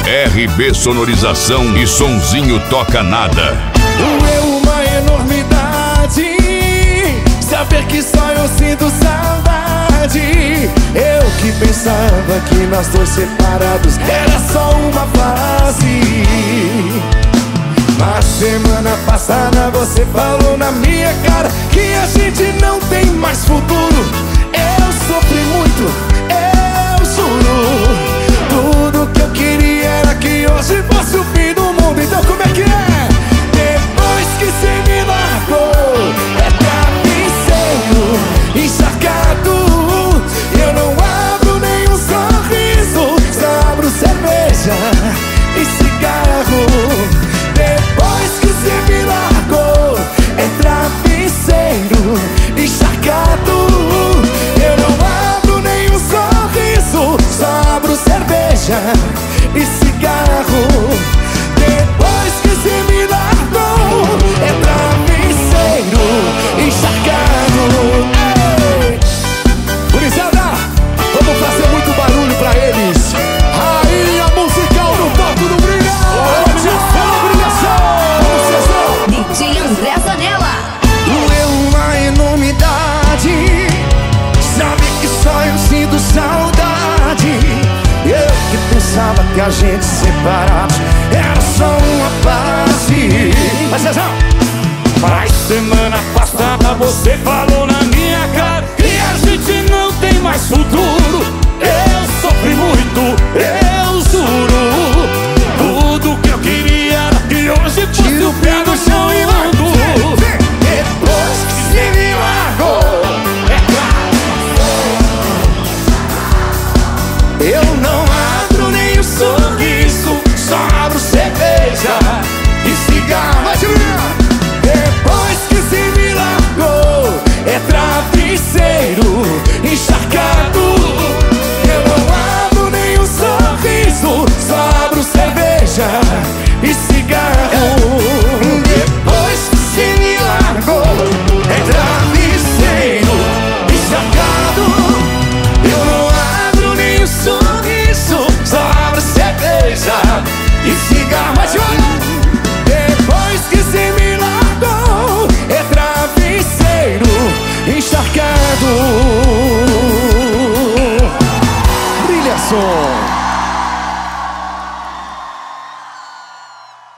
RB Sonorização e Sonzinho Toca Nada. Doeu uma enormidade saber que só eu sinto saudade. Eu que pensava que nós dois separados era só uma fase. Na semana passada você falou na minha cara que a gente não tem mais futuro. Eu sofri muito, eu juro. Tudo que eu queria era que hoje fosse o fim do mundo. Então como é que é? Depois que cê me largou, é travesseiro encharcado. Eu não abro nenhum sorriso, só abro cerveja e cigarro. Depois que cê me largou, é travesseiro encharcado. Eu não abro nenhum sorriso, só abro cerveja e cigarro. Depois que cê me largou, é travesseiro encharcado. Ei! Gurizada, vamos fazer muito barulho pra eles. Rainha musical no palco do Brilha. DJ André Zanella. Doeu uma enormidade sabe que só eu sinto saudade. Eu que pensava que a gente separados era só uma fase. Mas Cezão, mas semana passada você falou na